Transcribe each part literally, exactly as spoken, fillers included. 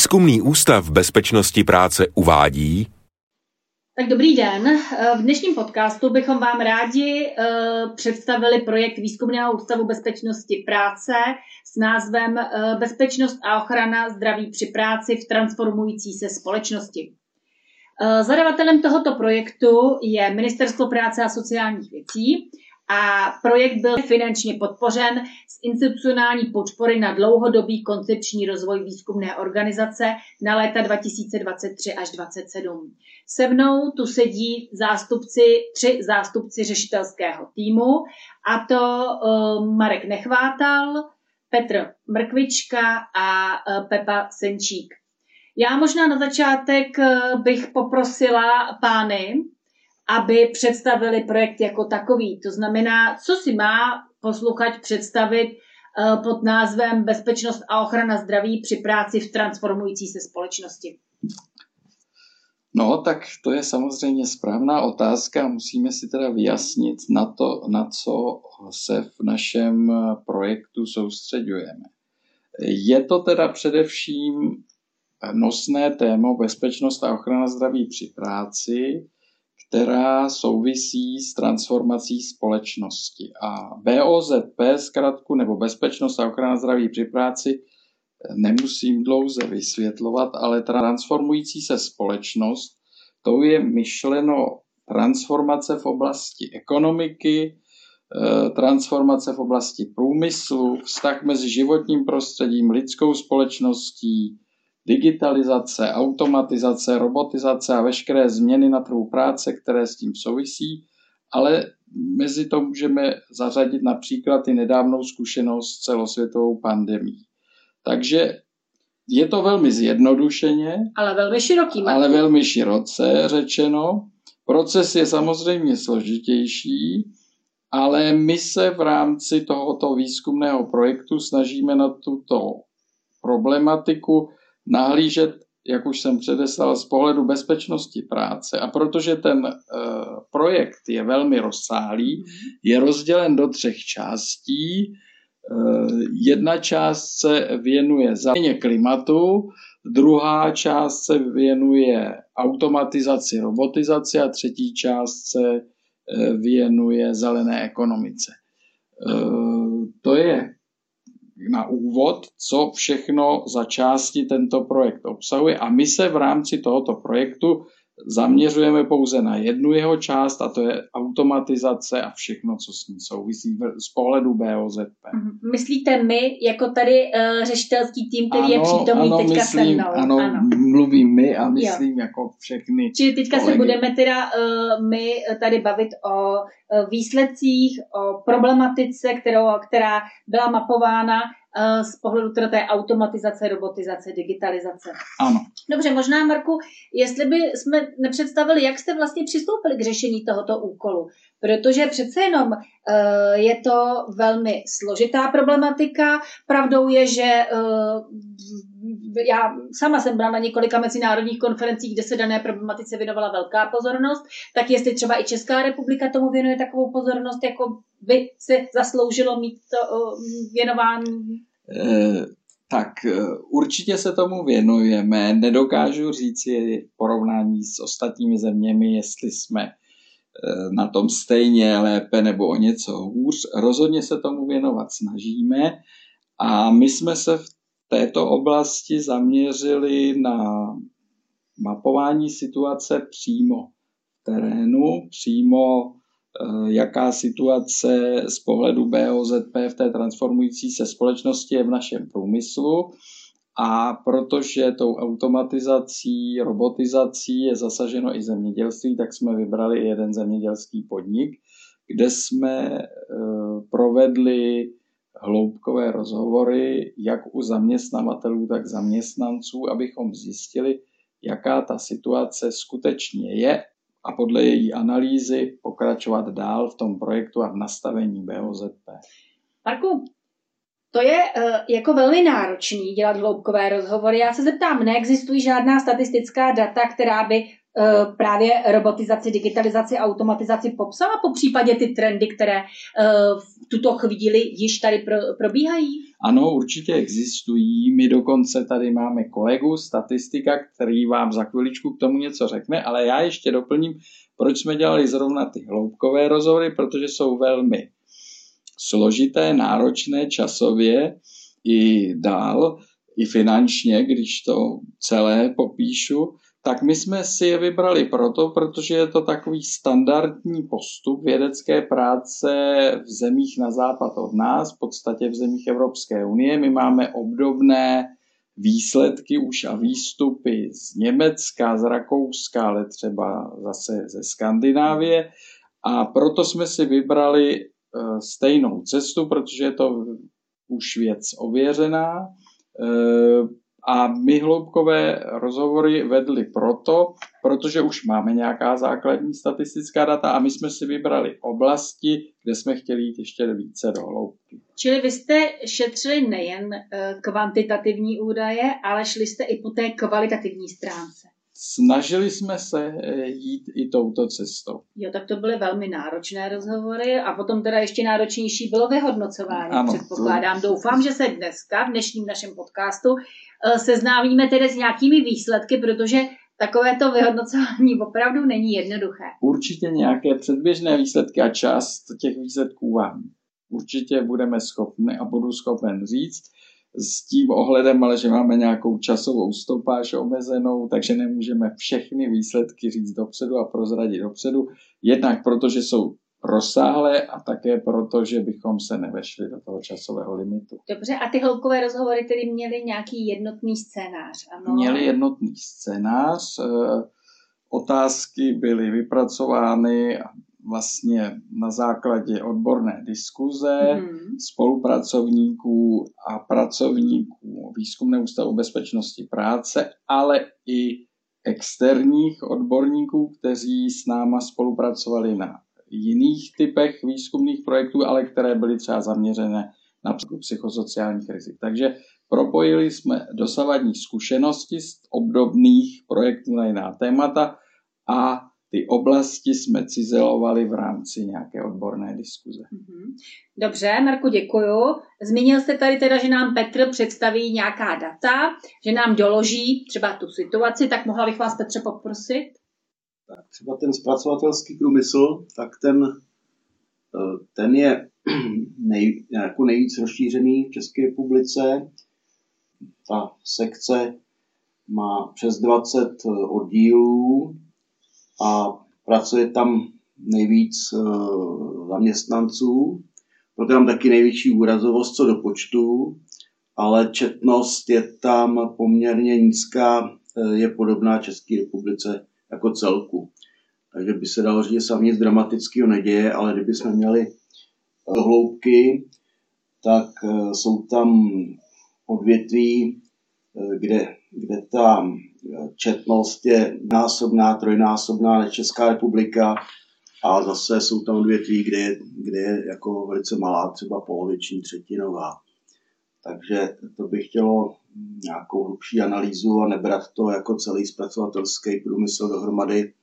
Výzkumný ústav bezpečnosti práce uvádí. Tak dobrý den. V dnešním podcastu bychom vám rádi uh, představili projekt Výzkumného ústavu bezpečnosti práce s názvem uh, Bezpečnost a ochrana zdraví při práci v transformující se společnosti. Uh, zadavatelem tohoto projektu je Ministerstvo práce a sociálních věcí a projekt byl finančně podpořen z institucionální podpory na dlouhodobý koncepční rozvoj výzkumné organizace na léta dva tisíce dvacet tři až dvacet sedm. Se mnou tu sedí zástupci, tři zástupci řešitelského týmu, a to uh, Marek Nechvátal, Petr Mrkvička a uh, Pepa Senčík. Já možná na začátek uh, bych poprosila pány, aby představili projekt jako takový. To znamená, co si má posluchač představit uh, pod názvem Bezpečnost a ochrana zdraví při práci v transformující se společnosti. No, tak to je samozřejmě správná otázka. Musíme si teda vyjasnit na to, na co se v našem projektu soustřeďujeme. Je to teda především nosné téma bezpečnost a ochrana zdraví při práci, která souvisí s transformací společnosti. A B O Z P zkratku, nebo bezpečnost a ochrana zdraví při práci, nemusím dlouze vysvětlovat, ale transformující se společnost, to je myšleno transformace v oblasti ekonomiky, transformace v oblasti průmyslu, vztah mezi životním prostředím, lidskou společností, digitalizace, automatizace, robotizace a veškeré změny na trhu práce, které s tím souvisí, ale mezi to můžeme zařadit například i nedávnou zkušenost s celosvětovou pandemií. Takže je to velmi zjednodušeně, ale velmi široký. Ale velmi široce řečeno. Proces je samozřejmě složitější, ale my se v rámci tohoto výzkumného projektu snažíme na tuto problematiku nahlížet, jak už jsem předeslal, z pohledu bezpečnosti práce. A protože ten uh, projekt je velmi rozsáhlý, je rozdělen do třech částí. Jedna část se věnuje změně klimatu, druhá část se věnuje automatizaci, robotizaci a třetí část se věnuje zelené ekonomice. To je na úvod, co všechno za části tento projekt obsahuje, a my se v rámci tohoto projektu zaměřujeme pouze na jednu jeho část, a to je automatizace a všechno, co s ní souvisí z pohledu B O Z P. Myslíte my, jako tady uh, řešitelský tým, který ano, je přítomný ano, teďka myslím, se mnou? Ano, ano, mluvím my a myslím jo. jako všechny Čili teďka kolegy. Se budeme teda uh, my tady bavit o uh, výsledcích, o problematice, kterou, která byla mapována uh, z pohledu teda té automatizace, robotizace, digitalizace. Ano. Dobře, možná, Marku, jestli by jsme nepředstavili, jak jste vlastně přistoupili k řešení tohoto úkolu, protože přece jenom uh, je to velmi složitá problematika. Pravdou je, že uh, já sama jsem byla na několika mezinárodních konferencích, kde se dané problematice věnovala velká pozornost, tak jestli třeba i Česká republika tomu věnuje takovou pozornost, jako by se zasloužilo mít to uh, věnování? E- Tak určitě se tomu věnujeme. Nedokážu říct v porovnání s ostatními zeměmi, jestli jsme na tom stejně, lépe nebo o něco hůř. Rozhodně se tomu věnovat snažíme a my jsme se v této oblasti zaměřili na mapování situace přímo v terénu, přímo jaká situace z pohledu B O Z P v té transformující se společnosti je v našem průmyslu. A protože tou automatizací, robotizací je zasaženo i zemědělství, tak jsme vybrali jeden zemědělský podnik, kde jsme provedli hloubkové rozhovory jak u zaměstnavatelů, tak zaměstnanců, abychom zjistili, jaká ta situace skutečně je, a podle její analýzy pokračovat dál v tom projektu a v nastavení B O Z P. Marku, to je uh, jako velmi náročný dělat hloubkové rozhovory. Já se zeptám, neexistují žádná statistická data, která by právě robotizaci, digitalizaci, automatizaci popsala, po případě ty trendy, které v tuto chvíli již tady pro, probíhají? Ano, určitě existují. My dokonce tady máme kolegu, statistika, který vám za chviličku k tomu něco řekne, ale já ještě doplním, proč jsme dělali zrovna ty hloubkové rozhovory, protože jsou velmi složité, náročné časově i dál, i finančně, když to celé popíšu. Tak my jsme si je vybrali proto, protože je to takový standardní postup vědecké práce v zemích na západ od nás, v podstatě v zemích Evropské unie. My máme obdobné výsledky už a výstupy z Německa, z Rakouska, ale třeba zase ze Skandinávie. A proto jsme si vybrali stejnou cestu, protože je to už věc ověřená. A my hloubkové rozhovory vedli proto, protože už máme nějaká základní statistická data a my jsme si vybrali oblasti, kde jsme chtěli jít ještě více do hloubky. Čili vy jste šetřili nejen kvantitativní údaje, ale šli jste i po té kvalitativní stránce. Snažili jsme se jít i touto cestou. Jo, tak to byly velmi náročné rozhovory a potom teda ještě náročnější bylo vyhodnocování. Ano, předpokládám. To... Doufám, že se dneska v dnešním našem podcastu seznámíme tedy s nějakými výsledky, protože takovéto vyhodnocování opravdu není jednoduché. Určitě nějaké předběžné výsledky a část těch výsledků vám určitě budeme schopni a budu schopen říct. S tím ohledem, ale že máme nějakou časovou stopáž omezenou, takže nemůžeme všechny výsledky říct dopředu a prozradit dopředu. Jednak proto, že jsou rozsáhlé a také proto, že bychom se nevešli do toho časového limitu. Dobře, a ty hloubkové rozhovory tedy měly nějaký jednotný scénář, ano? Měly jednotný scénář, otázky byly vypracovány vlastně na základě odborné diskuze mm. spolupracovníků a pracovníků Výzkumného ústavu bezpečnosti práce, ale i externích odborníků, kteří s náma spolupracovali na jiných typech výzkumných projektů, ale které byly třeba zaměřené na psychosociálních rizik. Takže propojili jsme dosavadní zkušenosti z obdobných projektů na jiná témata a ty oblasti jsme cizelovali v rámci nějaké odborné diskuze. Dobře, Marku, děkuju. Zmínil jste tady teda, že nám Petr představí nějaká data, že nám doloží třeba tu situaci, tak mohla bych vás, Petře, poprosit? Tak třeba ten zpracovatelský průmysl, tak ten, ten je nej, jako nejvíc rozšířený v České republice. Ta sekce má přes dvacet oddílů a pracuje tam nejvíc uh, zaměstnanců, proto tam taky největší úrazovost co do počtu, ale četnost je tam poměrně nízká, je podobná České republice jako celku. Takže by se dalo říct, že sami nic dramatického neděje, ale kdybychom měli do hloubky, tak uh, jsou tam odvětví, uh, kde, kde ta četnost je násobná, trojnásobná než Česká republika a zase jsou tam odvětví, kde je, kde je jako velice malá, třeba poloviční, třetinová. Takže to by chtělo nějakou hlubší analýzu a nebrat to jako celý zpracovatelský průmysl dohromady.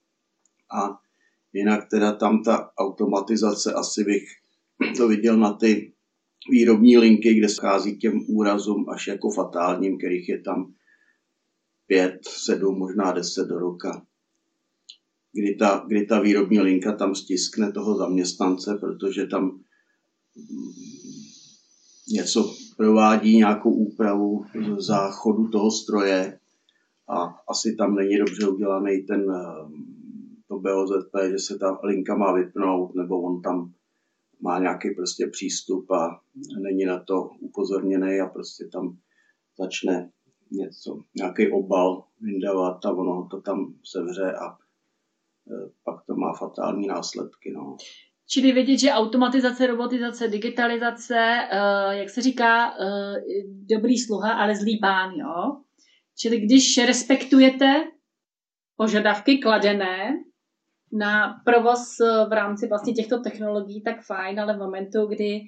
A jinak teda tam ta automatizace, asi bych to viděl na ty výrobní linky, kde schází k těm úrazům až jako fatálním, kterých je tam pět, sedm, možná deset do roka. Kdy ta, kdy ta výrobní linka tam stiskne toho zaměstnance, protože tam něco provádí, nějakou úpravu záchodu toho stroje a asi tam není dobře udělaný ten to B O Z P, že se ta linka má vypnout, nebo on tam má nějaký prostě přístup a není na to upozorněný a prostě tam začne něco, nějaký obal vyndávat a ono to tam sevře a e, pak to má fatální následky. No. Čili vidět, že automatizace, robotizace, digitalizace, e, jak se říká, e, dobrý sluha, ale zlý pán, jo? Čili když respektujete požadavky kladené na provoz v rámci vlastně těchto technologií, tak fajn, ale v momentu, kdy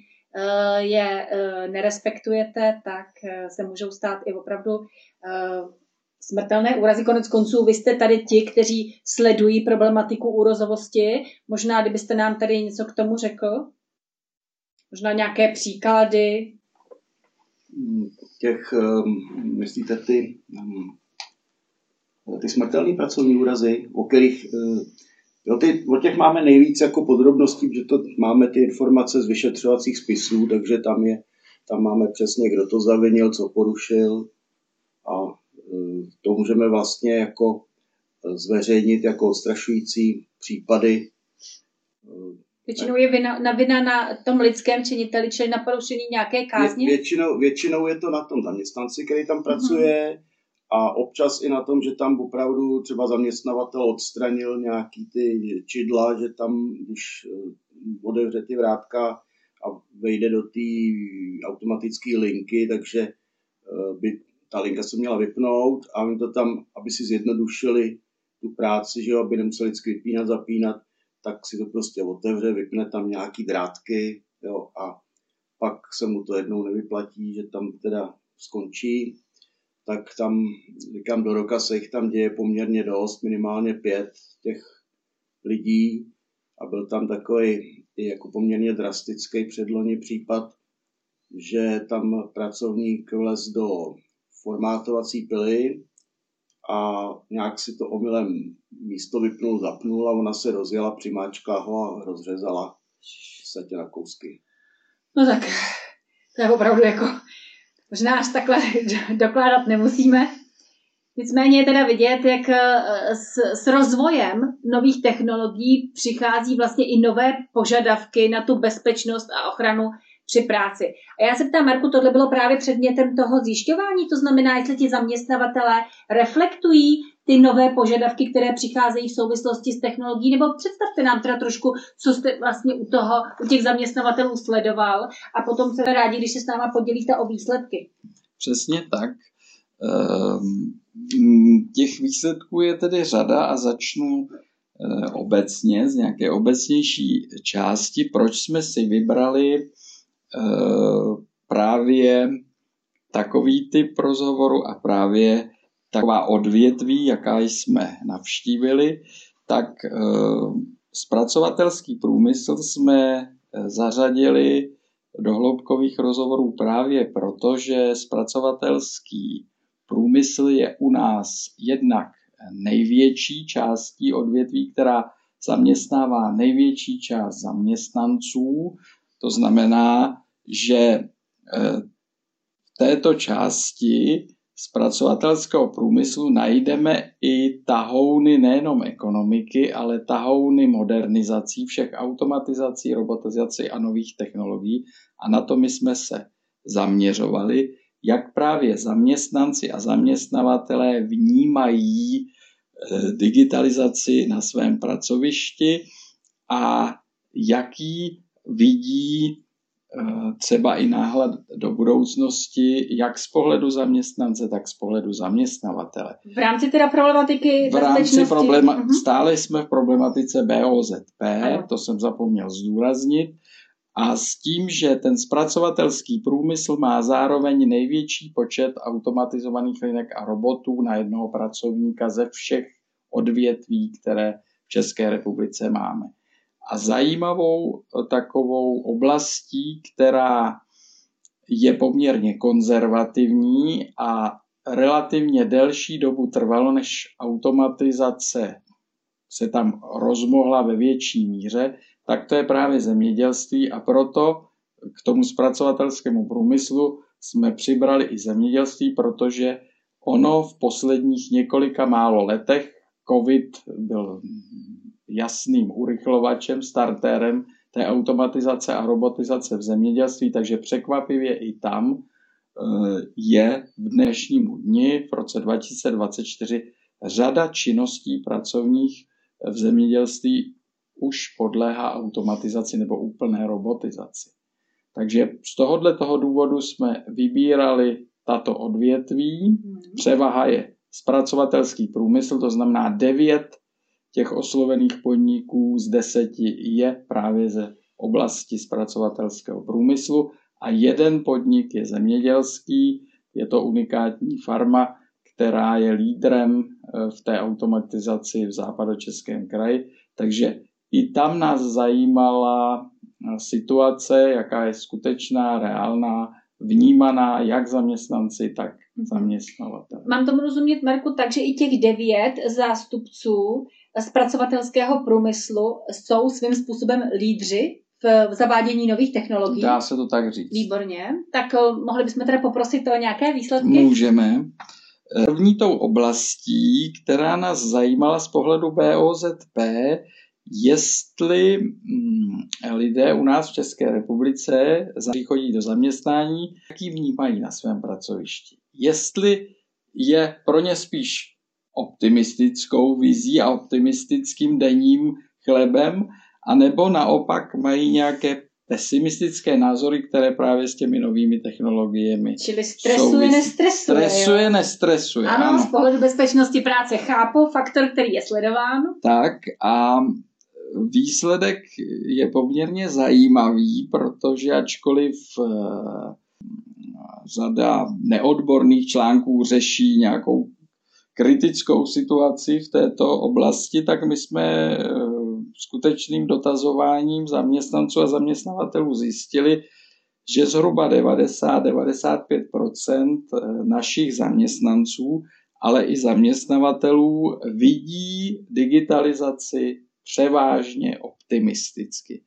je nerespektujete, tak se můžou stát i opravdu smrtelné úrazy. Konec konců, vy jste tady ti, kteří sledují problematiku úrazovosti. Možná, kdybyste nám tady něco k tomu řekl? Možná nějaké příklady? Těch, myslíte ty, ty smrtelné pracovní úrazy, o kterých, jo, ty, o těch máme nejvíc jako podrobností, protože to máme ty informace z vyšetřovacích spisů, takže tam je, tam máme přesně, kdo to zavinil, co porušil, a to můžeme vlastně jako zveřejnit jako odstrašující případy. Většinou je vina, na vina na tom lidském činiteli, čili na porušení nějaké kázně? Vě, většinou, většinou je to na tom zaměstnanci, který tam pracuje, mm-hmm. a občas i na tom, že tam opravdu třeba zaměstnavatel odstranil nějaký ty čidla, že tam, když otevře ty vrátka a vejde do té automatické linky, takže by ta linka se měla vypnout a my to tam, aby si zjednodušili tu práci, že jo, aby nemuseli vždycky vypínat, zapínat, tak si to prostě otevře, vypne tam nějaký drátky, jo, a pak se mu to jednou nevyplatí, že tam teda skončí, tak tam, říkám, do roka se jich tam děje poměrně dost, minimálně pět těch lidí, a byl tam takový jako poměrně drastický předloni případ, že tam pracovník vlez do formátovací pily a nějak si to omylem místo vypnul, zapnul a ona se rozjela, přimáčkla ho a rozřezala se na kousky. No tak, to je opravdu jako, možná až takhle dokládat nemusíme. Nicméně je teda vidět, jak s, s rozvojem nových technologií přichází vlastně i nové požadavky na tu bezpečnost a ochranu při práci. A já se ptám, Marku, tohle bylo právě předmětem toho zjišťování, to znamená, jestli ti zaměstnavatelé reflektují ty nové požadavky, které přicházejí v souvislosti s technologií, nebo představte nám teda trošku, co jste vlastně u toho, u těch zaměstnavatelů sledoval, a potom se rádi, když se s náma podělíte o výsledky. Přesně tak. Těch výsledků je tedy řada a začnu obecně z nějaké obecnější části, proč jsme si vybrali právě takový typ rozhovoru a právě taková odvětví, jaká jsme navštívili, tak zpracovatelský průmysl jsme zařadili do hloubkových rozhovorů právě proto, že zpracovatelský průmysl je u nás jednak největší částí odvětví, která zaměstnává největší část zaměstnanců. To znamená, že v této části zpracovatelského průmyslu najdeme i tahouny nejenom ekonomiky, ale tahouny modernizací, všech automatizací, robotizací a nových technologií. A na to my jsme se zaměřovali, jak právě zaměstnanci a zaměstnavatelé vnímají digitalizaci na svém pracovišti a jaký vidí třeba i náhled do budoucnosti, jak z pohledu zaměstnance, tak z pohledu zaměstnavatele. V rámci teda problematiky v rámci problema- uh-huh. Stále jsme v problematice B O Z P, ano. To jsem zapomněl zdůraznit, a s tím, že ten zpracovatelský průmysl má zároveň největší počet automatizovaných linek a robotů na jednoho pracovníka ze všech odvětví, které v České republice máme. A zajímavou takovou oblastí, která je poměrně konzervativní a relativně delší dobu trvalo, než automatizace se tam rozmohla ve větší míře, tak to je právě zemědělství, a proto k tomu zpracovatelskému průmyslu jsme přibrali i zemědělství, protože ono v posledních několika málo letech, COVID byl jasným urychlovačem, startérem té automatizace a robotizace v zemědělství, takže překvapivě i tam je v dnešnímu dni, v roce dva tisíce dvacet čtyři, řada činností pracovních v zemědělství už podléhá automatizaci nebo úplné robotizaci. Takže z tohohle toho důvodu jsme vybírali tato odvětví. Převaha je zpracovatelský průmysl, to znamená devět těch oslovených podniků z deseti je právě ze oblasti zpracovatelského průmyslu a jeden podnik je zemědělský, je to unikátní farma, která je lídrem v té automatizaci v Západočeském kraji. Takže i tam nás zajímala situace, jaká je skutečná, reálná, vnímaná jak zaměstnanci, tak zaměstnavatelé. Mám tomu rozumět, Marku, takže i těch devět zástupců zpracovatelského průmyslu jsou svým způsobem lídři v zavádění nových technologií. Dá se to tak říct. Výborně. Tak mohli bychom teda poprosit o nějaké výsledky? Můžeme. První tou oblastí, která nás zajímala z pohledu B O Z P, jestli lidé u nás v České republice chodí do zaměstnání, jak ji vnímají na svém pracovišti. Jestli je pro ně spíš optimistickou vizí a optimistickým denním chlebem, anebo naopak mají nějaké pesimistické názory, které právě s těmi novými technologiemi Čili stresuje, souvisí. nestresuje. Stresuje, jo? nestresuje. Ano, ano, z pohledu bezpečnosti práce chápu faktor, který je sledován. Tak a výsledek je poměrně zajímavý, protože ačkoliv řada neodborných článků řeší nějakou kritickou situaci v této oblasti, tak my jsme skutečným dotazováním zaměstnanců a zaměstnavatelů zjistili, že zhruba devadesát až devadesát pět procent našich zaměstnanců, ale i zaměstnavatelů vidí digitalizaci převážně optimisticky.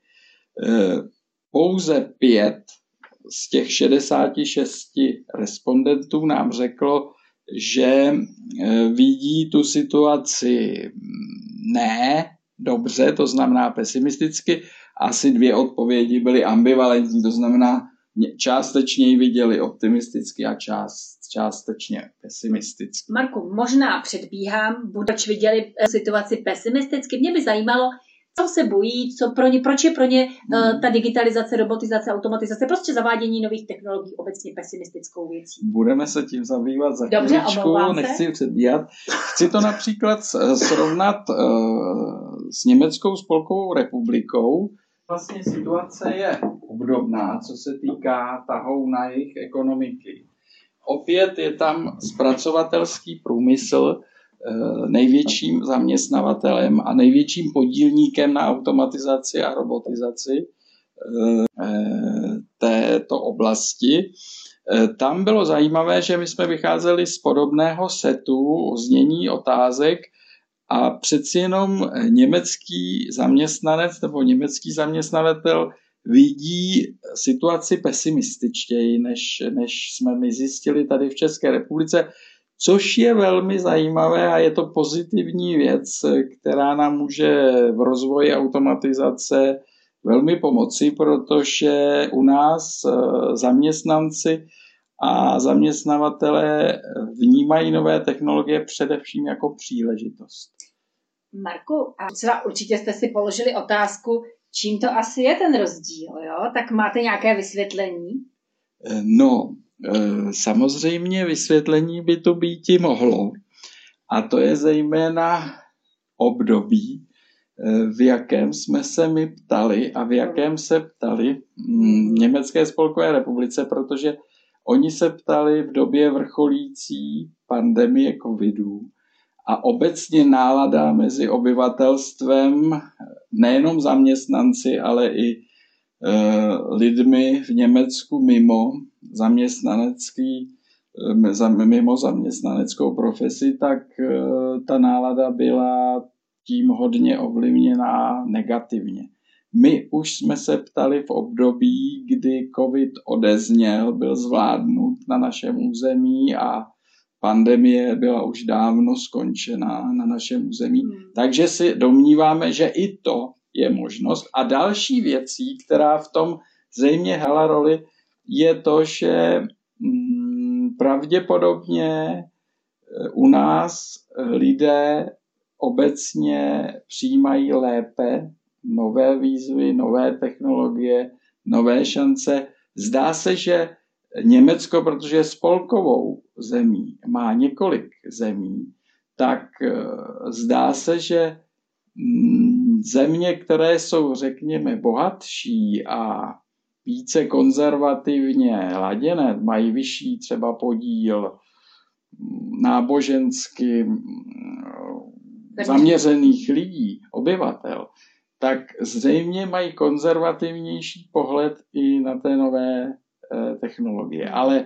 Pouze pět z těch šedesáti šesti respondentů nám řeklo, že vidí tu situaci ne dobře, to znamená pesimisticky. Asi dvě odpovědi byly ambivalentní, to znamená částečně ji viděli optimisticky a část, částečně pesimisticky. Marku, možná předbíhám, budoč viděli situaci pesimisticky. Mě by zajímalo, co se bojí, co pro ně, proč je pro ně hmm. ta digitalizace, robotizace, automatizace, prostě zavádění nových technologií obecně pesimistickou věcí. Budeme se tím zabývat za Dobře, chvíličku, nechci předbíhat. Chci to například srovnat uh, s Německou spolkovou republikou. Vlastně situace je obdobná, co se týká tahou na jejich ekonomiky. Opět je tam zpracovatelský průmysl největším zaměstnavatelem a největším podílníkem na automatizaci a robotizaci této oblasti. Tam bylo zajímavé, že my jsme vycházeli z podobného setu znění otázek a přeci jenom německý zaměstnanec nebo německý zaměstnavatel vidí situaci pesimističtěji, než, než jsme my zjistili tady v České republice, což je velmi zajímavé a je to pozitivní věc, která nám může v rozvoji automatizace velmi pomoci, protože u nás zaměstnanci a zaměstnavatelé vnímají nové technologie především jako příležitost. Marku, a třeba určitě jste si položili otázku, čím to asi je ten rozdíl, jo? Tak máte nějaké vysvětlení? No, samozřejmě vysvětlení by to být i mohlo. A to je zejména období, v jakém jsme se my ptali a v jakém se ptali v Německé spolkové republice, protože oni se ptali v době vrcholící pandemie covidu a obecně nálada mezi obyvatelstvem, nejenom zaměstnanci, ale i lidmi v Německu mimo zaměstnanecký, mimo zaměstnaneckou profesi, tak ta nálada byla tím hodně ovlivněná negativně. My už jsme se ptali v období, kdy covid odezněl, byl zvládnut na našem území a pandemie byla už dávno skončená na našem území. Hmm. Takže si domníváme, že i to je možnost. A další věcí, která v tom zřejmě hrála roli, je to, že mm, pravděpodobně u nás lidé obecně přijímají lépe nové výzvy, nové technologie, nové šance. Zdá se, že Německo, protože je spolkovou zemí, má několik zemí, tak zdá se, že země, které jsou, řekněme, bohatší a více konzervativně laděné, mají vyšší třeba podíl nábožensky zaměřených lidí, obyvatel, tak zřejmě mají konzervativnější pohled i na té nové technologie. Ale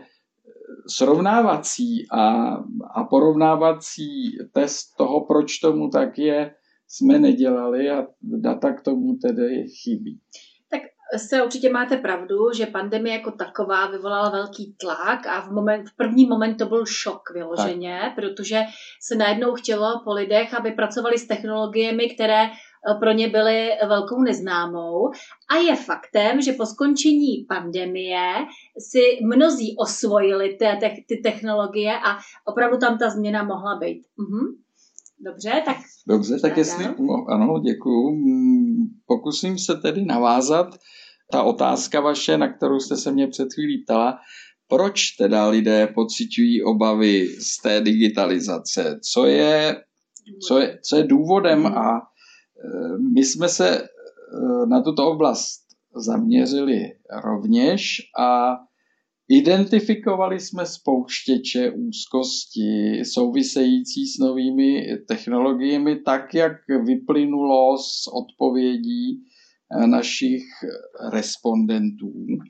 srovnávací a, a porovnávací test toho, proč tomu tak je, jsme nedělali a data k tomu tedy chybí. Tak se určitě máte pravdu, že pandemie jako taková vyvolala velký tlak a v, moment, v první moment to byl šok vyloženě, tak. Protože se najednou chtělo po lidech, aby pracovali s technologiemi, které pro ně byly velkou neznámou. A je faktem, že po skončení pandemie si mnozí osvojili ty, ty technologie a opravdu tam ta změna mohla být. Mhm. Dobře, tak... Dobře, tak jestli... Ano, děkuju. Pokusím se tedy navázat. Ta otázka vaše, na kterou jste se mě před chvílí ptala, proč teda lidé pociťují obavy z té digitalizace? Co je, co je, co je důvodem? A my jsme se na tuto oblast zaměřili rovněž a identifikovali jsme spouštěče úzkosti související s novými technologiemi tak, jak vyplynulo z odpovědí našich respondentů.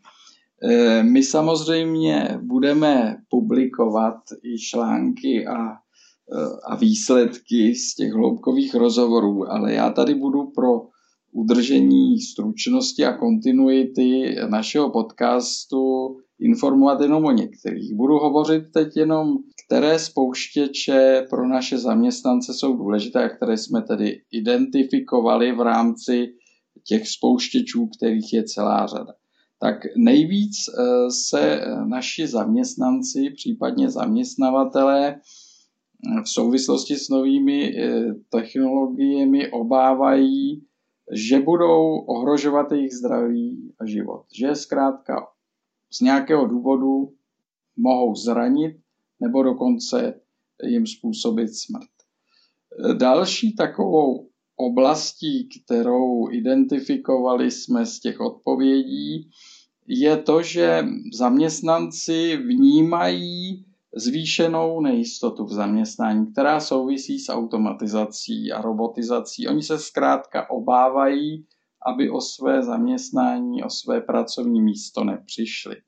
My samozřejmě budeme publikovat i články a, a výsledky z těch hloubkových rozhovorů, ale já tady budu pro udržení stručnosti a kontinuity našeho podcastu informovat jenom o některých. Budu hovořit teď jenom, které spouštěče pro naše zaměstnance jsou důležité a které jsme tedy identifikovali v rámci těch spouštěčů, kterých je celá řada. Tak nejvíc se naši zaměstnanci, případně zaměstnavatelé v souvislosti s novými technologiemi obávají, že budou ohrožovat jejich zdraví a život. Že zkrátka z nějakého důvodu mohou zranit nebo dokonce jim způsobit smrt. Další takovou oblastí, kterou identifikovali jsme z těch odpovědí, je to, že zaměstnanci vnímají zvýšenou nejistotu v zaměstnání, která souvisí s automatizací a robotizací. Oni se zkrátka obávají, aby o své zaměstnání, o své pracovní místo nepřišli.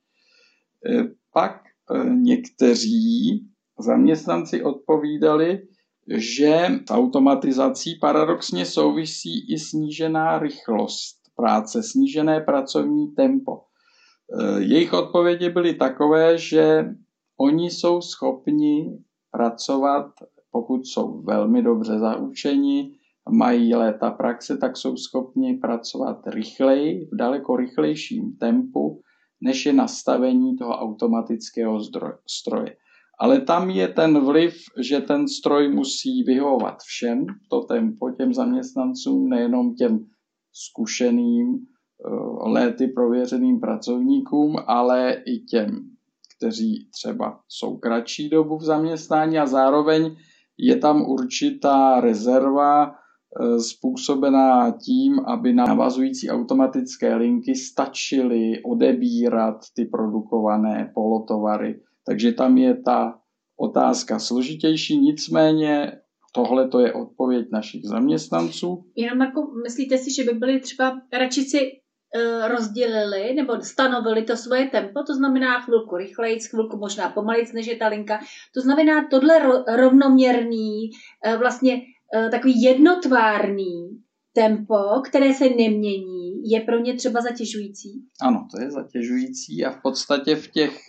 Pak někteří zaměstnanci odpovídali, že s automatizací paradoxně souvisí i snížená rychlost práce, snížené pracovní tempo. Jejich odpovědi byly takové, že oni jsou schopni pracovat, pokud jsou velmi dobře zaučeni, mají léta praxe, tak jsou schopni pracovat rychleji, v daleko rychlejším tempu, než je nastavení toho automatického stroje. Ale tam je ten vliv, že ten stroj musí vyhovovat všem, to tempo těm zaměstnancům, nejenom těm zkušeným, léty prověřeným pracovníkům, ale i těm, kteří třeba jsou kratší dobu v zaměstnání a zároveň je tam určitá rezerva způsobená tím, aby navazující automatické linky stačily odebírat ty produkované polotovary. Takže tam je ta otázka složitější, nicméně tohle to je odpověď našich zaměstnanců. Jenom jako myslíte si, že by byli třeba radši si uh, rozdělili nebo stanovili to svoje tempo, to znamená chvilku rychlejc, chvilku možná pomalejc, než je ta linka. To znamená tohle ro- rovnoměrný, uh, vlastně uh, takový jednotvárný tempo, které se nemění, je pro ně třeba zatěžující? Ano, to je zatěžující a v podstatě v těch,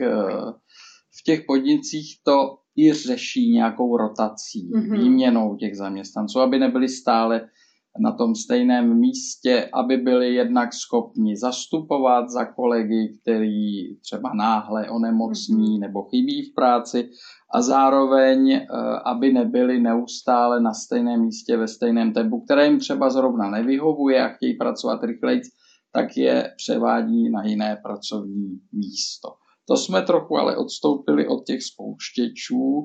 v těch podnicích to i řeší nějakou rotací, mm-hmm. výměnou těch zaměstnanců, aby nebyli stále na tom stejném místě, aby byli jednak schopni zastupovat za kolegy, který třeba náhle onemocní mm-hmm. nebo chybí v práci a zároveň, aby nebyli neustále na stejném místě ve stejném tempu, které jim třeba zrovna nevyhovuje a chtějí pracovat rychleji, tak je převádí na jiné pracovní místo. To jsme trochu ale odstoupili od těch spouštěčů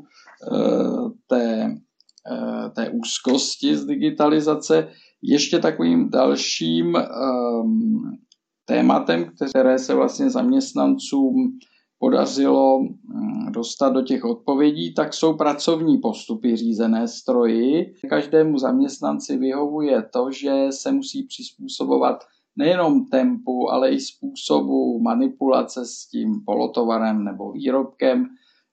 té, té úzkosti z digitalizace. Ještě takovým dalším tématem, které se vlastně zaměstnancům podařilo dostat do těch odpovědí, tak jsou pracovní postupy řízené stroji. Každému zaměstnanci vyhovuje to, že se musí přizpůsobovat nejenom tempu, ale i způsobu manipulace s tím polotovarem nebo výrobkem,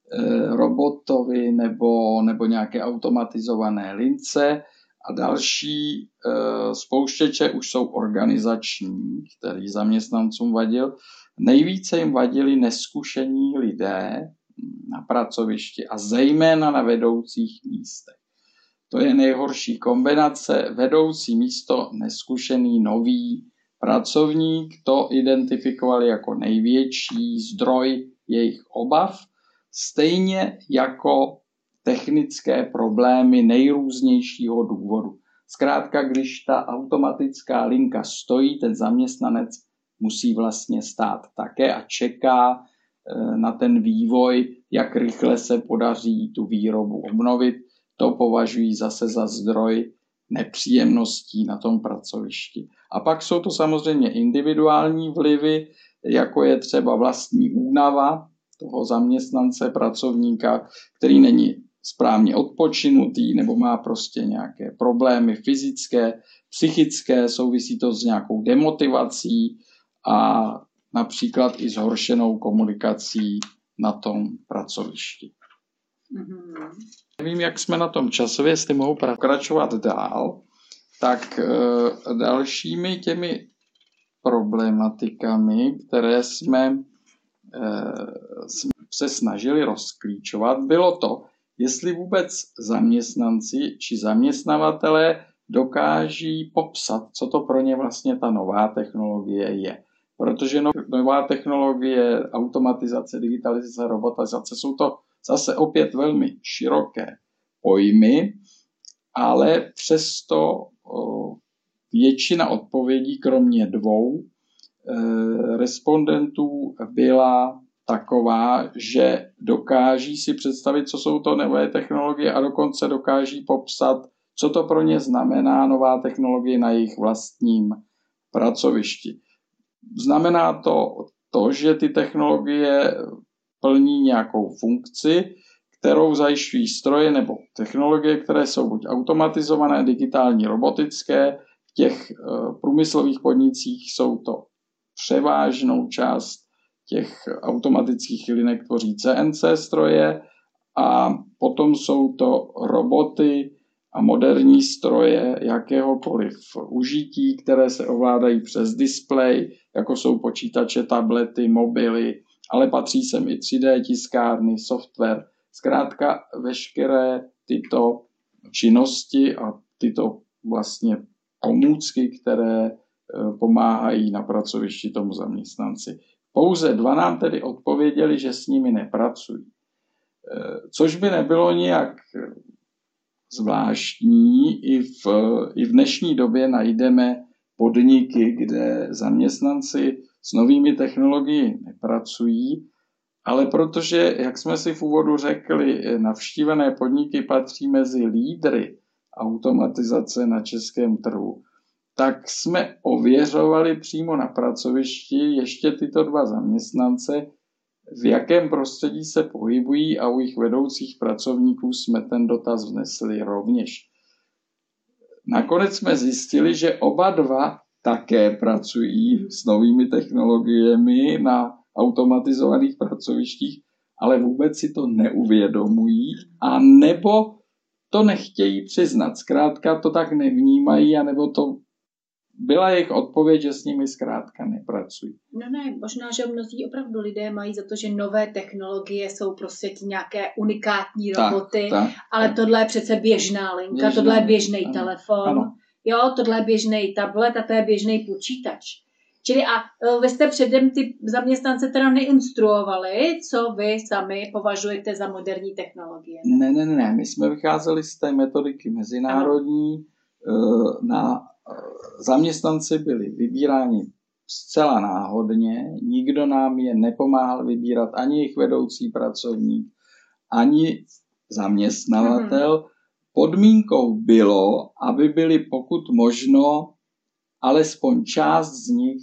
robotovi nebo, nebo nějaké automatizované lince. A další spouštěče už jsou organizační, který zaměstnancům vadil. Nejvíce jim vadili neskušení lidé na pracovišti a zejména na vedoucích místech. To je nejhorší kombinace, vedoucí místo, neskušený nový pracovník, to identifikovali jako největší zdroj jejich obav, stejně jako technické problémy nejrůznějšího důvodu. Zkrátka, když ta automatická linka stojí, ten zaměstnanec musí vlastně stát také a čeká na ten vývoj, jak rychle se podaří tu výrobu obnovit. To považují zase za zdroj nepříjemností na tom pracovišti. A pak jsou to samozřejmě individuální vlivy, jako je třeba vlastní únava toho zaměstnance, pracovníka, který není správně odpočinutý nebo má prostě nějaké problémy fyzické, psychické, souvisí to s nějakou demotivací a například i zhoršenou komunikací na tom pracovišti. Mm-hmm. Nevím, jak jsme na tom časově, jestli mohu pokračovat dál, tak e, dalšími těmi problematikami, které jsme e, se snažili rozklíčovat, bylo to, jestli vůbec zaměstnanci či zaměstnavatelé dokáží popsat, co to pro ně vlastně ta nová technologie je. Protože nová technologie, automatizace, digitalizace, robotizace jsou to zase opět velmi široké pojmy, ale přesto většina odpovědí, kromě dvou respondentů, byla taková, že dokáží si představit, co jsou to nové technologie a dokonce dokáží popsat, co to pro ně znamená nová technologie na jejich vlastním pracovišti. Znamená to to, že ty technologie plní nějakou funkci, kterou zajišťují stroje nebo technologie, které jsou buď automatizované, digitální, robotické. V těch průmyslových podnicích jsou to převážnou část těch automatických linek tvoří C N C stroje a potom jsou to roboty a moderní stroje jakéhokoliv užití, které se ovládají přes displej, jako jsou počítače, tablety, mobily, ale patří sem i tři dé tiskárny, software. Zkrátka veškeré tyto činnosti a tyto vlastně pomůcky, které pomáhají na pracovišti tomu zaměstnanci. Pouze dva nám tedy odpověděli, že s nimi nepracují. Což by nebylo nijak zvláštní. I v, i v dnešní době najdeme podniky, kde zaměstnanci s novými technologiemi nepracují, ale protože, jak jsme si v úvodu řekli, navštívené podniky patří mezi lídry automatizace na českém trhu, tak jsme ověřovali přímo na pracovišti ještě tyto dva zaměstnance, v jakém prostředí se pohybují, a u jejich vedoucích pracovníků jsme ten dotaz vnesli rovněž. Nakonec jsme zjistili, že oba dva také pracují s novými technologiemi na automatizovaných pracovištích, ale vůbec si to neuvědomují a nebo to nechtějí přiznat. Zkrátka to tak nevnímají, anebo to byla jejich odpověď, že s nimi zkrátka nepracují. No ne, možná, že mnozí opravdu lidé mají za to, že nové technologie jsou prostě nějaké unikátní roboty, tak, tak, ale tak. Tohle je přece běžná linka, běžná, tohle je běžný ano, telefon, ano. Jo, tohle je běžný tablet a to je běžný počítač. Čili a vy jste předem ty zaměstnance teda neinstruovali, co vy sami považujete za moderní technologie? Ne, ne, ne, my jsme vycházeli z té metodiky mezinárodní. Ano. Na zaměstnanci byli vybíráni zcela náhodně, nikdo nám je nepomáhal vybírat, ani jejich vedoucí pracovník, ani zaměstnavatel. Uhum. Podmínkou bylo, aby byli pokud možno alespoň část z nich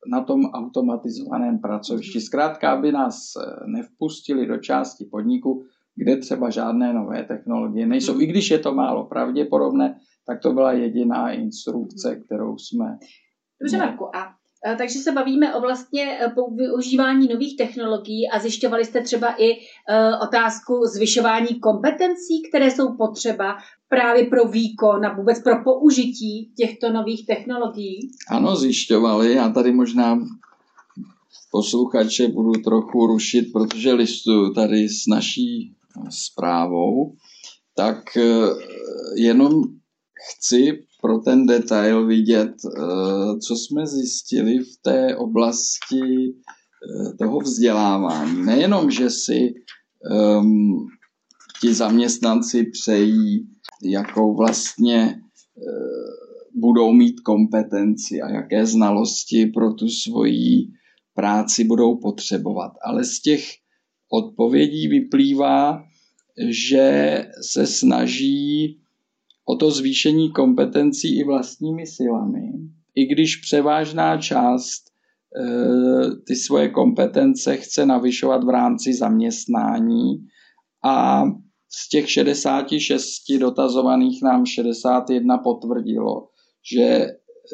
na tom automatizovaném pracovišti. Zkrátka, aby nás nevpustili do části podniku, kde třeba žádné nové technologie nejsou. I když je to málo pravděpodobné, tak to byla jediná instrukce, kterou jsme... Dobře, Marku, a takže se bavíme o vlastně využívání nových technologií a zjišťovali jste třeba i otázku zvyšování kompetencí, které jsou potřeba právě pro výkon a vůbec pro použití těchto nových technologií? Ano, zjišťovali. Já tady možná posluchače budu trochu rušit, protože listuju tady s naší zprávou. Tak jenom chci pro ten detail vidět, co jsme zjistili v té oblasti toho vzdělávání. Nejenom, že si um, ti zaměstnanci přejí, jakou vlastně uh, budou mít kompetenci a jaké znalosti pro tu svoji práci budou potřebovat. Ale z těch odpovědí vyplývá, že se snaží o to zvýšení kompetencí i vlastními silami, i když převážná část e, ty svoje kompetence chce navyšovat v rámci zaměstnání a z těch šedesáti šesti dotazovaných nám šedesát jedna potvrdilo, že e,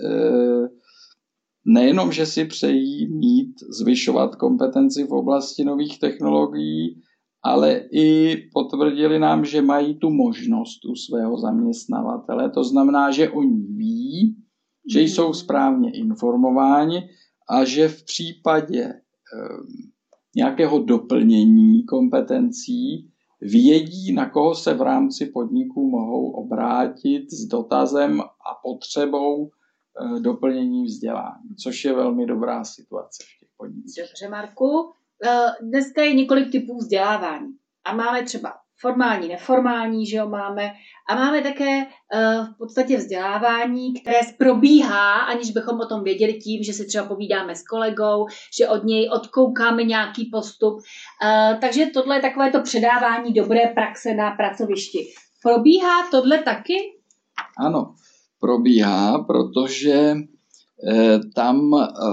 nejenom, že si přejí mít, zvyšovat kompetenci v oblasti nových technologií, ale i potvrdili nám, že mají tu možnost u svého zaměstnavatele. To znamená, že oni ví, že jsou správně informováni a že v případě e, nějakého doplnění kompetencí vědí, na koho se v rámci podniku mohou obrátit s dotazem a potřebou e, doplnění vzdělání, což je velmi dobrá situace v těch podnicích. Dobře, Marku. Dneska je několik typů vzdělávání a máme třeba formální, neformální, že jo, máme a máme také v podstatě vzdělávání, které probíhá, aniž bychom o tom věděli tím, že si třeba povídáme s kolegou, že od něj odkoukáme nějaký postup. Takže tohle je takové to předávání dobré praxe na pracovišti. Probíhá tohle taky? Ano, probíhá, protože tam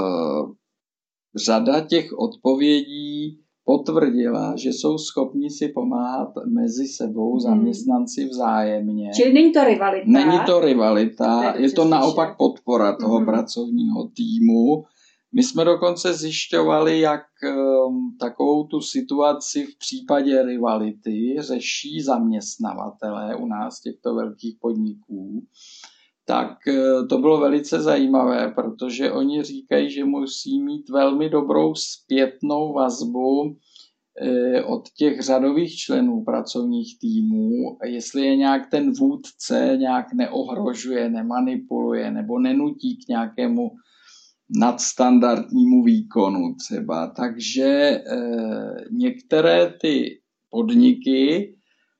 řada těch odpovědí potvrdila, že jsou schopni si pomáhat mezi sebou zaměstnanci vzájemně. Čili není to rivalita? Není to rivalita, to je, je to naopak podpora toho mm. pracovního týmu. My jsme dokonce zjišťovali, jak um, takovou tu situaci v případě rivality řeší zaměstnavatelé u nás těchto velkých podniků. Tak to bylo velice zajímavé, protože oni říkají, že musí mít velmi dobrou zpětnou vazbu od těch řadových členů pracovních týmů, jestli je nějak ten vůdce nějak neohrožuje, nemanipuluje nebo nenutí k nějakému nadstandardnímu výkonu třeba. Takže některé ty podniky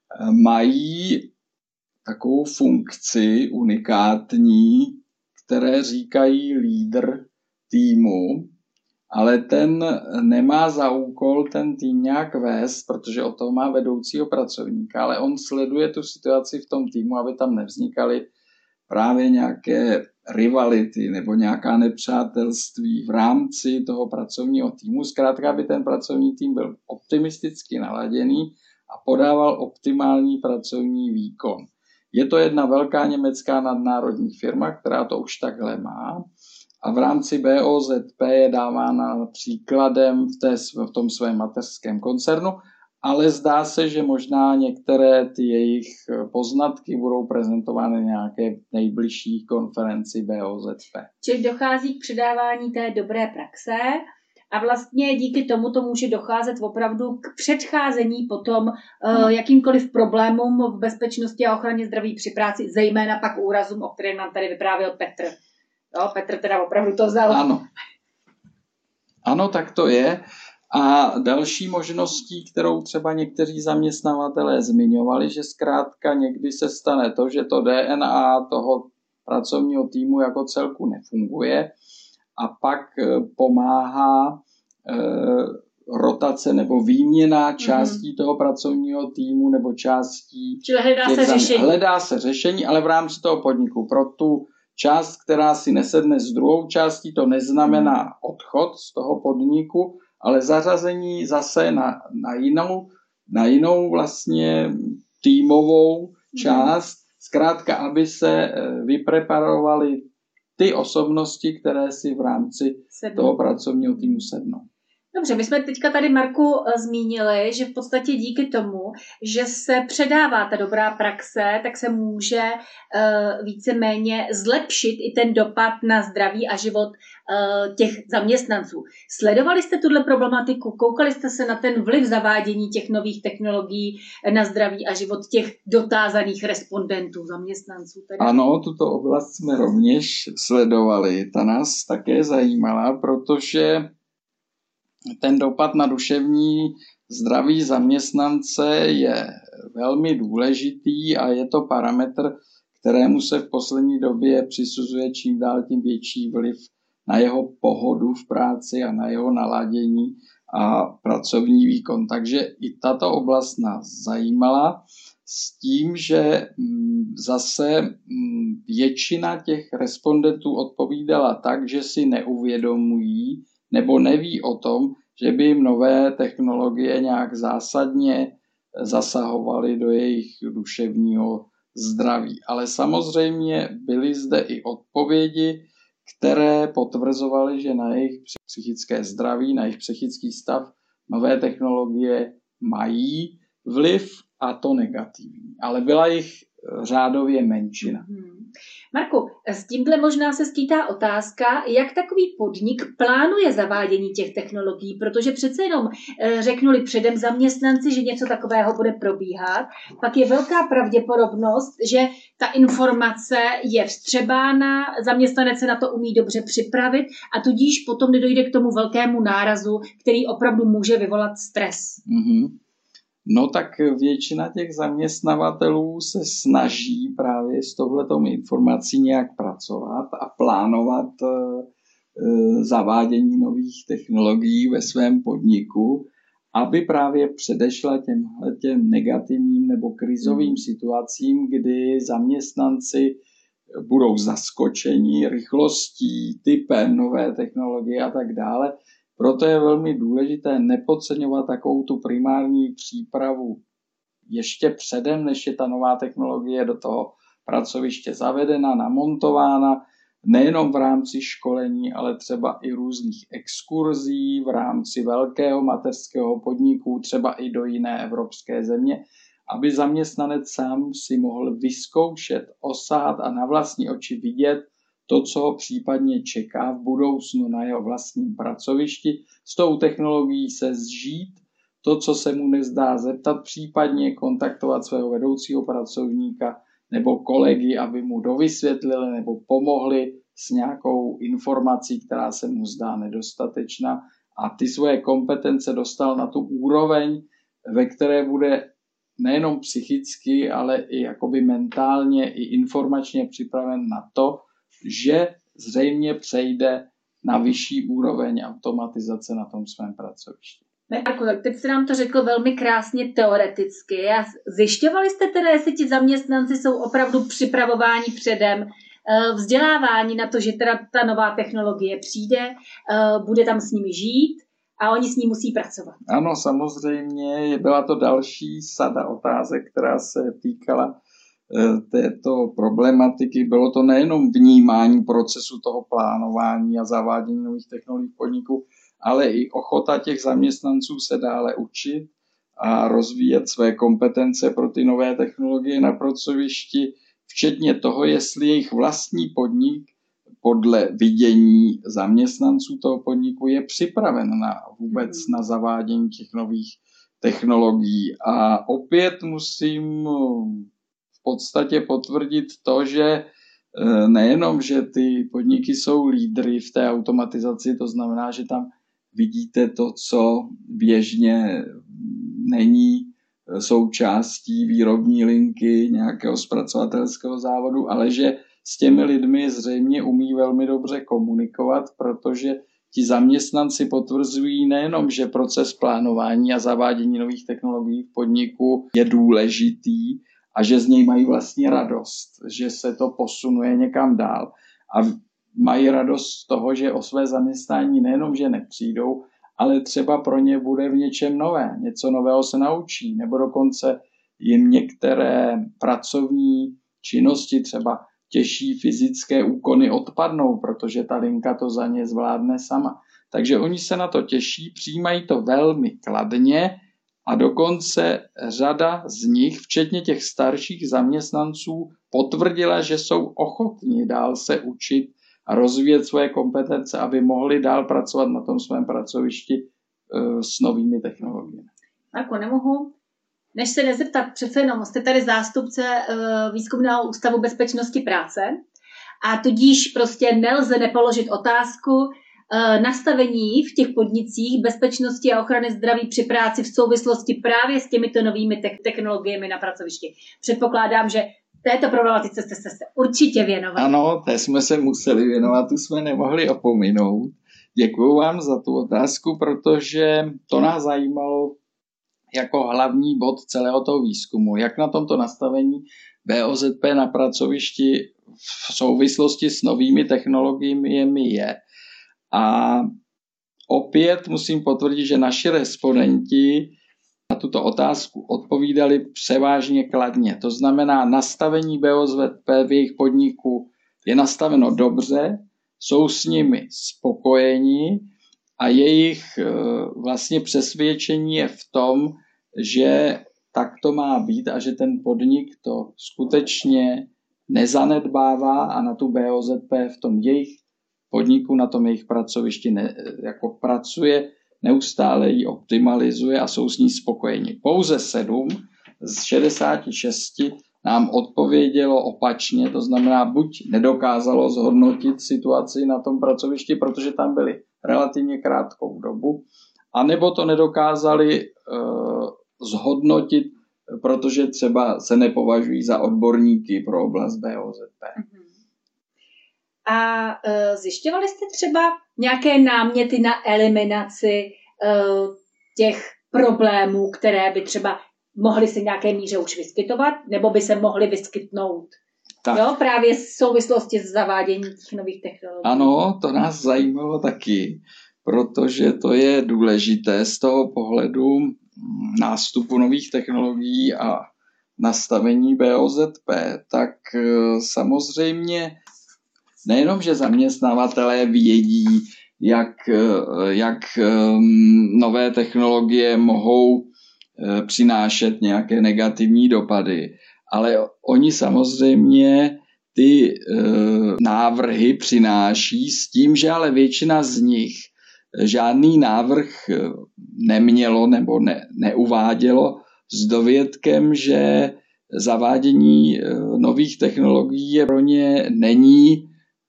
mají takovou funkci unikátní, které říkají lídr týmu, ale ten nemá za úkol ten tým nějak vést, protože o toho má vedoucího pracovníka, ale on sleduje tu situaci v tom týmu, aby tam nevznikaly právě nějaké rivality nebo nějaká nepřátelství v rámci toho pracovního týmu. Zkrátka, aby ten pracovní tým byl optimisticky naladěný a podával optimální pracovní výkon. Je to jedna velká německá nadnárodní firma, která to už takhle má a v rámci B O Z P je dávána příkladem v, té, v tom svém mateřském koncernu, ale zdá se, že možná některé ty jejich poznatky budou prezentovány na nějaké nejbližší konferenci B O Z P. Čili dochází k předávání té dobré praxe a vlastně díky tomu to může docházet opravdu k předcházení potom hmm. uh, jakýmkoliv problémům v bezpečnosti a ochraně zdraví při práci, zejména pak úrazům, o kterém nám tady vyprávěl Petr. Jo, Petr teda opravdu to vzal. Ano. Ano, tak to je. A další možností, kterou třeba někteří zaměstnavatelé zmiňovali, že zkrátka někdy se stane to, že to D N A toho pracovního týmu jako celku nefunguje a pak pomáhá e, rotace nebo výměna částí mm-hmm. toho pracovního týmu nebo částí... Čili hledá se zam... řešení. Hledá se řešení, ale v rámci toho podniku pro tu část, která si nesedne s druhou částí, to neznamená odchod z toho podniku, ale zařazení zase na, na, jinou, na jinou vlastně týmovou část, zkrátka, aby se vypreparovaly ty osobnosti, které si v rámci sednou. toho pracovního týmu sednou. Dobře, my jsme teďka tady, Marku, zmínili, že v podstatě díky tomu, že se předává ta dobrá praxe, tak se může uh, víceméně zlepšit i ten dopad na zdraví a život uh, těch zaměstnanců. Sledovali jste tuhle problematiku? Koukali jste se na ten vliv zavádění těch nových technologií na zdraví a život těch dotázaných respondentů, zaměstnanců? Tedy? Ano, tuto oblast jsme rovněž sledovali. Ta nás také zajímala, protože ten dopad na duševní zdraví zaměstnance je velmi důležitý a je to parametr, kterému se v poslední době přisuzuje čím dál tím větší vliv na jeho pohodu v práci a na jeho naladění a pracovní výkon. Takže i tato oblast nás zajímala s tím, že zase většina těch respondentů odpovídala tak, že si neuvědomují nebo neví o tom, že by jim nové technologie nějak zásadně zasahovaly do jejich duševního zdraví. Ale samozřejmě byly zde i odpovědi, které potvrzovaly, že na jejich psychické zdraví, na jejich psychický stav nové technologie mají vliv, a to negativní. Ale byla jich řádově menšina. Hmm. Marku, s tímhle možná se skýtá otázka, jak takový podnik plánuje zavádění těch technologií, protože přece jenom řeknuli předem zaměstnanci, že něco takového bude probíhat, pak je velká pravděpodobnost, že ta informace je vstřebána, zaměstnanec se na to umí dobře připravit a tudíž potom nedojde k tomu velkému nárazu, který opravdu může vyvolat stres. Mm-hmm. No tak většina těch zaměstnavatelů se snaží právě s touhletou informací nějak pracovat a plánovat e, zavádění nových technologií ve svém podniku, aby právě předešla těmhle těm negativním nebo krizovým situacím, kdy zaměstnanci budou zaskočeni rychlostí, typem nové technologie a tak dále. Proto je velmi důležité nepodceňovat takovou tu primární přípravu ještě předem, než je ta nová technologie do toho pracoviště zavedena, namontována, nejenom v rámci školení, ale třeba i různých exkurzí v rámci velkého mateřského podniku, třeba i do jiné evropské země, aby zaměstnanec sám si mohl vyzkoušet, osát a na vlastní oči vidět to, co ho případně čeká v budoucnu na jeho vlastním pracovišti, s tou technologií se zžít, to, co se mu nezdá, zeptat, případně kontaktovat svého vedoucího pracovníka nebo kolegy, aby mu dovysvětlili nebo pomohli s nějakou informací, která se mu zdá nedostatečná, a ty svoje kompetence dostal na tu úroveň, ve které bude nejenom psychicky, ale i jakoby mentálně i informačně připraven na to, že zřejmě přejde na vyšší úroveň automatizace na tom svém pracovišti. Marku, teď jste nám to řekl velmi krásně teoreticky. A zjišťovali jste teda, jestli ti zaměstnanci jsou opravdu připravováni předem, vzdělávání na to, že teda ta nová technologie přijde, bude tam s nimi žít a oni s ní musí pracovat? Ano, samozřejmě. Byla to další sada otázek, která se týkala této problematiky. Bylo to nejenom vnímání procesu toho plánování a zavádění nových technologií v podniku, ale i ochota těch zaměstnanců se dále učit a rozvíjet své kompetence pro ty nové technologie na pracovišti, včetně toho, jestli jejich vlastní podnik podle vidění zaměstnanců toho podniku je připraven na vůbec na zavádění těch nových technologií. A opět musím v podstatě potvrdit to, že nejenom, že ty podniky jsou lídry v té automatizaci, to znamená, že tam vidíte to, co běžně není součástí výrobní linky nějakého zpracovatelského závodu, ale že s těmi lidmi zřejmě umí velmi dobře komunikovat, protože ti zaměstnanci potvrzují nejenom, že proces plánování a zavádění nových technologií v podniku je důležitý a že z něj mají vlastně radost, že se to posunuje někam dál, a mají radost z toho, že o své zaměstnání nejenom, že nepřijdou, ale třeba pro ně bude v něčem nové, něco nového se naučí, nebo dokonce jim některé pracovní činnosti, třeba těžší fyzické úkony odpadnou, protože ta linka to za ně zvládne sama. Takže oni se na to těší, přijímají to velmi kladně a dokonce řada z nich, včetně těch starších zaměstnanců, potvrdila, že jsou ochotní dál se učit a rozvíjet svoje kompetence, aby mohli dál pracovat na tom svém pracovišti e, s novými technologiemi. Marko, nemohu, než se nezeptat, přece jenom jste tady zástupce e, Výzkumného ústavu bezpečnosti práce a tudíž prostě nelze nepoložit otázku e, nastavení v těch podnicích bezpečnosti a ochrany zdraví při práci v souvislosti právě s těmito novými te- technologiemi na pracovišti. Předpokládám, že této problematice jste se určitě věnovali. Ano, té jsme se museli věnovat, tu jsme nemohli opominout. Děkuju vám za tu otázku, protože to nás zajímalo jako hlavní bod celého toho výzkumu. Jak na tomto nastavení B O Z P na pracovišti v souvislosti s novými technologiemi je. A opět musím potvrdit, že naši respondenti na tuto otázku odpovídali převážně kladně. To znamená, nastavení B O Z P v jejich podniku je nastaveno dobře, jsou s nimi spokojeni a jejich vlastně přesvědčení je v tom, že tak to má být a že ten podnik to skutečně nezanedbává a na tu B O Z P v tom jejich podniku, na tom jejich pracovišti ne, jako pracuje, neustále ji optimalizuje a jsou s ní spokojeni. Pouze sedm z šedesáti šesti nám odpovědělo opačně, to znamená buď nedokázalo zhodnotit situaci na tom pracovišti, protože tam byli relativně krátkou dobu, anebo to nedokázali uh, zhodnotit, protože třeba se nepovažují za odborníky pro oblast B O Z P. A uh, zjišťovali jste třeba nějaké náměty na eliminaci uh, těch problémů, které by třeba mohly se v nějaké míře už vyskytovat, nebo by se mohly vyskytnout? Tak. Jo, právě v souvislosti s zaváděním těch nových technologií. Ano, to nás zajímalo taky, protože to je důležité z toho pohledu nástupu nových technologií a nastavení B O Z P, tak samozřejmě nejenom, že zaměstnavatelé vědí, jak, jak nové technologie mohou přinášet nějaké negativní dopady, ale oni samozřejmě ty návrhy přináší s tím, že ale většina z nich žádný návrh nemělo nebo ne, neuvádělo s dovědkem, že zavádění nových technologií je pro ně není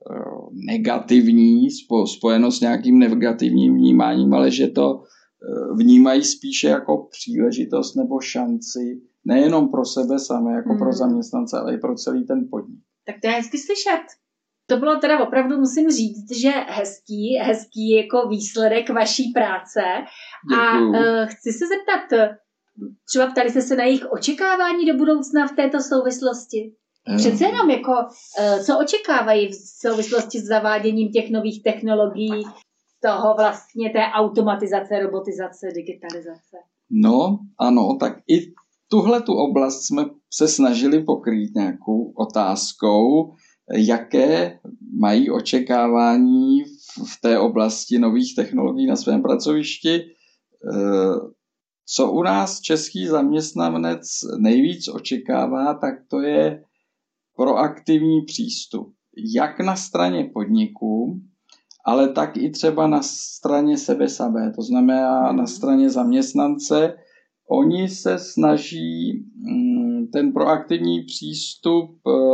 negativní, spojeno s nějakým negativním vnímáním, ale že to vnímají spíše jako příležitost nebo šanci nejenom pro sebe samé, jako hmm. pro zaměstnance, ale i pro celý ten podnik. Tak to je hezky slyšet. To bylo teda opravdu, musím říct, že hezký, hezký jako výsledek vaší práce. Děkuju. A uh, chci se zeptat, třeba ptali jste se na jejich očekávání do budoucna v této souvislosti? Přece jenom jako, uh, co očekávají v souvislosti s zaváděním těch nových technologií, toho vlastně té automatizace, robotizace, digitalizace? No, ano, tak i tuhle tu oblast jsme se snažili pokrýt nějakou otázkou, jaké mají očekávání v té oblasti nových technologií na svém pracovišti. Co u nás český zaměstnanec nejvíc očekává, tak to je proaktivní přístup. Jak na straně podniků, ale tak i třeba na straně sebe samé, to znamená na straně zaměstnance. Oni se snaží ten proaktivní přístup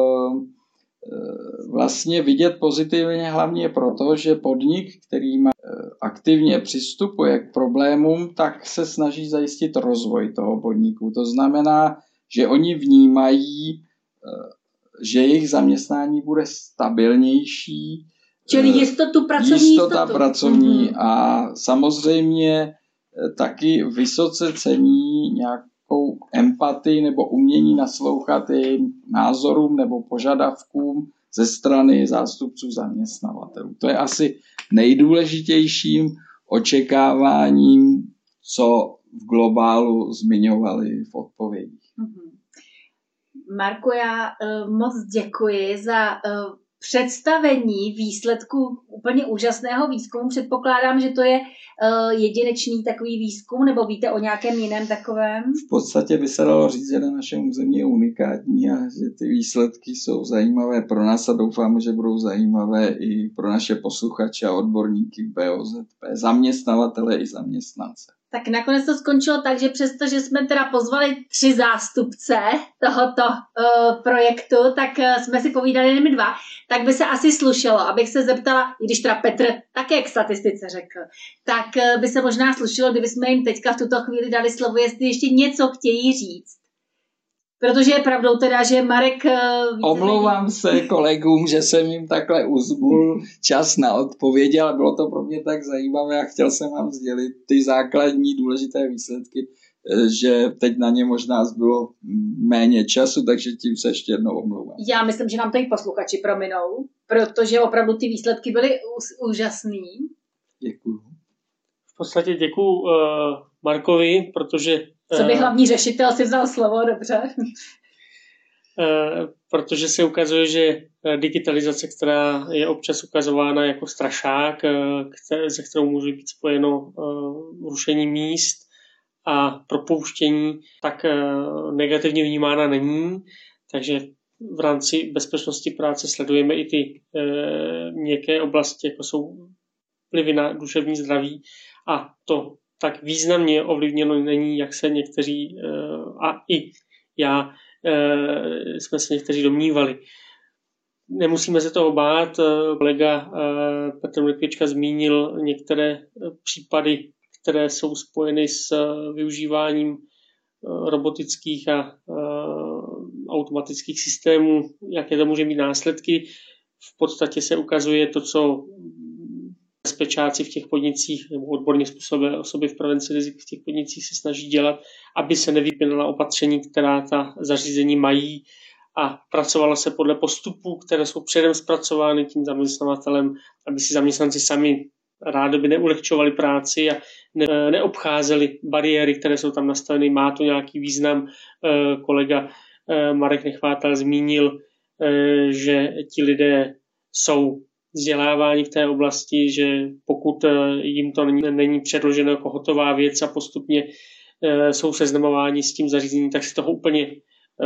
vlastně vidět pozitivně hlavně proto, že podnik, který má aktivně přistupuje k problémům, tak se snaží zajistit rozvoj toho podniku. To znamená, že oni vnímají, že jejich zaměstnání bude stabilnější, čili jistotu pracovní jistota jistotu. pracovní mm-hmm. a samozřejmě taky vysoce cení nějakou empatii nebo umění naslouchat jejím názorům nebo požadavkům ze strany zástupců zaměstnavatelů. To je asi nejdůležitějším očekáváním, co v globálu zmiňovali v odpovědích. Marku, já uh, moc děkuji za uh, představení výsledku úplně úžasného výzkumu. Předpokládám, že to je uh, jedinečný takový výzkum, nebo víte o nějakém jiném takovém? V podstatě by se dalo říct, že na našem území je unikátní a že ty výsledky jsou zajímavé pro nás a doufáme, že budou zajímavé i pro naše posluchače a odborníky v B O Z P, zaměstnavatele i zaměstnance. Tak nakonec to skončilo tak, že přesto, že jsme teda pozvali tři zástupce tohoto uh, projektu, tak uh, jsme si povídali jen my dva, tak by se asi slušelo, abych se zeptala, i když teda Petr také k statistice řekl, tak uh, by se možná slušelo, kdyby jsme jim teďka v tuto chvíli dali slovo, jestli ještě něco chtějí říct. Protože je pravdou teda, že Marek... Uh, Omlouvám se kolegům, že jsem jim takhle uzbul čas na odpovědi, ale bylo to pro mě tak zajímavé a chtěl jsem vám sdělit ty základní důležité výsledky, že teď na ně možná zbylo méně času, takže tím se ještě jednou omlouvám. Já myslím, že nám to i posluchači prominou, protože opravdu ty výsledky byly úžasný. Děkuju. V podstatě děkuju uh, Markovi, protože Co by hlavní řešitel si vzal slovo, dobře. Protože se ukazuje, že digitalizace, která je občas ukazována jako strašák, se kterou může být spojeno rušení míst a propouštění, tak negativně vnímána není. Takže v rámci bezpečnosti práce sledujeme i ty měkké oblasti, jako jsou vlivy na duševní zdraví, a to tak významně ovlivněno není, jak se někteří, a i já, jsme se někteří domnívali. Nemusíme se toho bát. Kolega Petr Mrkvička zmínil některé případy, které jsou spojeny s využíváním robotických a automatických systémů, jaké to může mít následky. V podstatě se ukazuje to, co bezpečáci v těch podnicích nebo odborně způsobené osoby v prevenci rizik v těch podnicích se snaží dělat, aby se nevypínala opatření, která ta zařízení mají, a pracovalo se podle postupů, které jsou předem zpracovány tím zaměstnavatelem, aby si zaměstnanci sami rádoby neulehčovali práci a ne, neobcházeli bariéry, které jsou tam nastaveny. Má to nějaký význam. Kolega Marek Nechvátal zmínil, že ti lidé jsou vzdělávání v té oblasti, že pokud jim to není, není předloženo jako hotová věc a postupně e, jsou seznamováni s tím zařízením, tak se toho úplně e,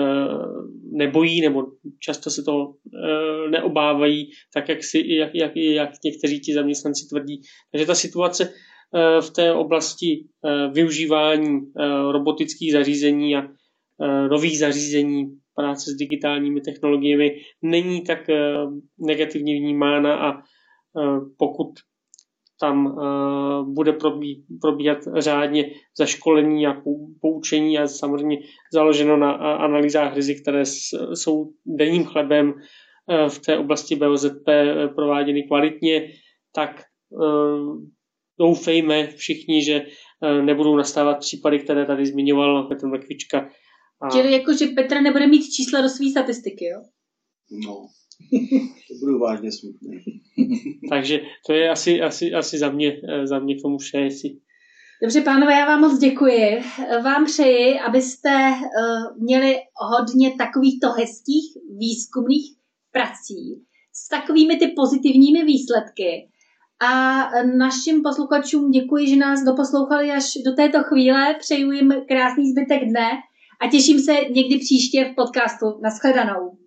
nebojí, nebo často se toho e, neobávají, tak jak, si, jak, jak, jak někteří ti zaměstnanci tvrdí. Takže ta situace e, v té oblasti e, využívání e, robotických zařízení a e, nových zařízení, práce s digitálními technologiemi není tak uh, negativně vnímána, a uh, pokud tam uh, bude probí, probíhat řádně zaškolení a poučení a samozřejmě založeno na uh, analýzách rizik, které s, jsou denním chlebem uh, v té oblasti B O Z P uh, prováděny kvalitně, tak uh, doufejme všichni, že uh, nebudou nastávat případy, které tady zmiňoval Petr Mrkvička. A... Čili jako, že Petr nebude mít čísla do své statistiky, jo? No, to budu vážně smutný. Takže to je asi, asi, asi za, mě, za mě k tomu vše. Jestli... Dobře, pánové, já vám moc děkuji. Vám přeji, abyste uh, měli hodně takovýchto hezkých výzkumných prací s takovými ty pozitivními výsledky. A našim posluchačům děkuji, že nás doposlouchali až do této chvíle. Přeju jim krásný zbytek dne a těším se někdy příště v podcastu. Naschledanou.